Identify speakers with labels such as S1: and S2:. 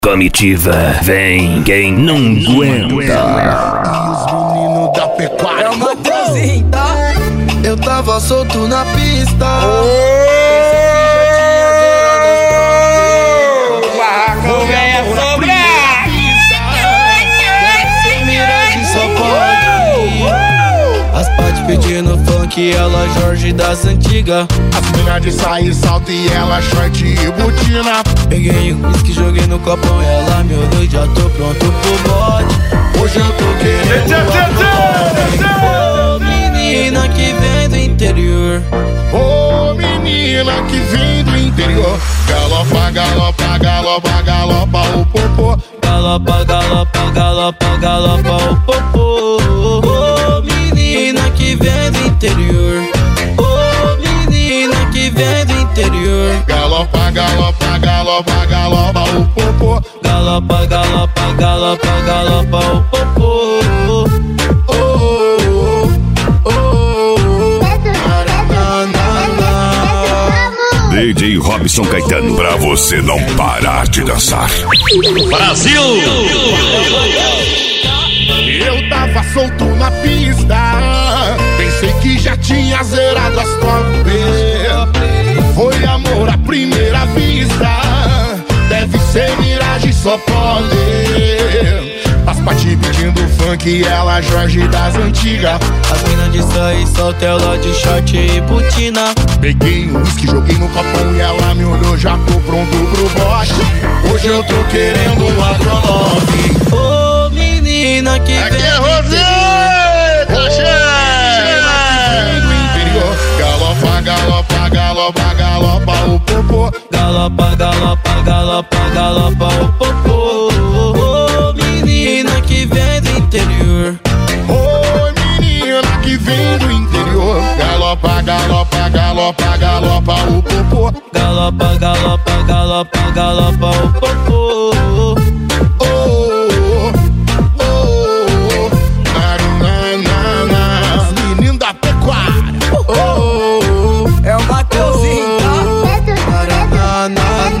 S1: Comitiva, vem quem não aguenta.
S2: E os meninos da pecuária.
S3: É o Mateuzinho, tá?
S2: Eu tava solto na pista.
S3: Barracão venha sobrar.
S2: Sem miragem só pode. As partes pedindo funk, ela Jorge das antigas.
S4: As minas de sair salto e ela short e botina.
S2: Peguei um whisky, joguei no copão, ela me olhou e já tô pronto pro bote. Hoje eu tô querendo uma menina que vem do interior.
S4: Ô menina que vem do interior. Galopa, galopa, galopa, galopa o popô.
S2: Galopa, galopa, galopa, galopa o popô. Ô menina que vem do interior. Ô menina que vem do interior.
S4: Galopa, galopa, galopa, galopa o popô.
S2: Galopa, galopa, galopa, galopa o popô. Oh, oh, oh, oh. Na, na, na.
S5: DJ Robson Caetano, pra você não parar de dançar.
S1: Brasil!
S4: Eu tava solto na pista. Pensei que já tinha zerado as top. Foi amor à primeira vista. Deve ser miragem, só pode. As pati pedindo funk, ela Jorge das antigas.
S2: As minas de sair solta, ela de short e botina.
S4: Peguei um whisky, joguei no copão e ela me olhou, já tô pronto pro bote. Hoje eu tô querendo um agronome.
S2: Ô menina que
S4: Aqui
S2: vem
S4: é
S2: do
S4: Rosé, tá cheio do interior. Galopa, galopa, galopa, galopa o popô.
S2: Galopa, galopa, galopa, galopa o popô. Ô menina que vem do interior.
S4: Ô menina que vem do interior. Galopa, galopa, galopa, galopa o popô.
S2: Galopa, galopa, galopa, galopa o popô.
S4: Oh, oh, oh, na, na, na. Os meninos da pecuária.
S2: Oh, oh,
S3: É o Mateuzinho, tá?
S2: na, na, na.